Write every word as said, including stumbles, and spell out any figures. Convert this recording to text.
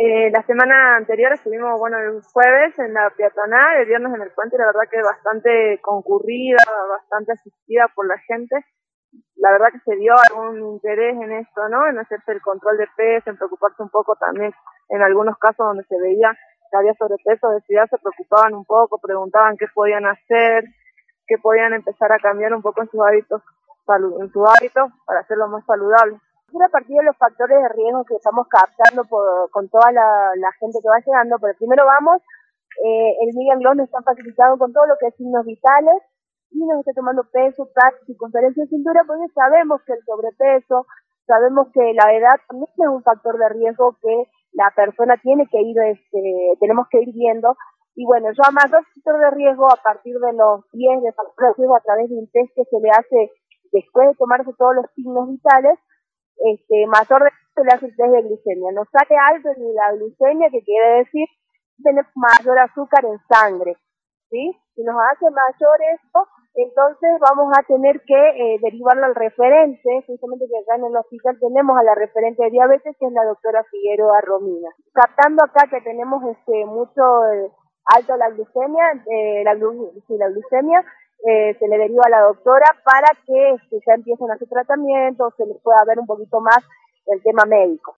Eh, la semana anterior estuvimos, bueno, el jueves en la peatonal, el viernes en el puente, y la verdad que bastante concurrida, bastante asistida por la gente. La verdad que se dio algún interés en esto, ¿no? En hacerse el control de peso, en preocuparse un poco también en algunos casos donde se veía que había sobrepeso, de ciudad, se preocupaban un poco, preguntaban qué podían hacer, qué podían empezar a cambiar un poco en sus hábitos, en sus hábitos para hacerlo más saludable. A partir de los factores de riesgo que estamos captando por, con toda la, la gente que va llegando, pero primero vamos, eh, el Miguel Gloss nos está facilitando con todo lo que es signos vitales y nos está tomando peso, tacto, circunferencia de cintura, porque sabemos que el sobrepeso, sabemos que la edad también es un factor de riesgo que la persona tiene que ir, este, tenemos que ir viendo. Y bueno, yo a mayor factor de riesgo, a partir de los diez de factor de riesgo, a través de un test que se le hace después de tomarse todos los signos vitales, este, mayor de se le hace el test de glucemia. Nos sale alto en la glucemia, que quiere decir que tenemos mayor azúcar en sangre, ¿sí? Si nos hace mayor esto, entonces vamos a tener que eh, derivarlo al referente, justamente que acá en el hospital tenemos a la referente de diabetes, que es la doctora Figueroa Romina. Captando acá que tenemos este mucho eh, alto la glucemia, eh, la, glu sí, la glucemia, Eh, se le deriva a la doctora para que este, ya empiecen a hacer tratamiento, se les pueda ver un poquito más el tema médico.